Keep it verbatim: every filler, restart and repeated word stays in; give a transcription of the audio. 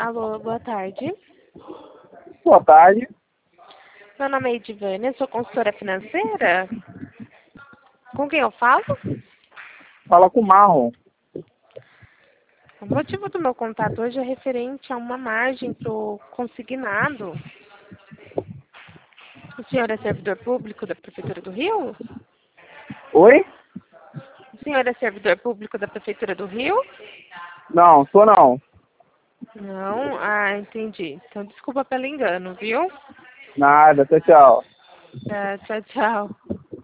Alô, boa tarde. Boa tarde. Meu nome é Edivânia, sou consultora financeira. Com quem eu falo? Fala com o Marlon. O motivo do meu contato hoje é referente a uma margem para o consignado. O senhor é servidor público da Prefeitura do Rio? Oi? O senhor é servidor público da Prefeitura do Rio? Não, sou não. Não? Ah, entendi. Então, desculpa pelo engano, viu? Nada, tchau, tchau. É, tchau, tchau.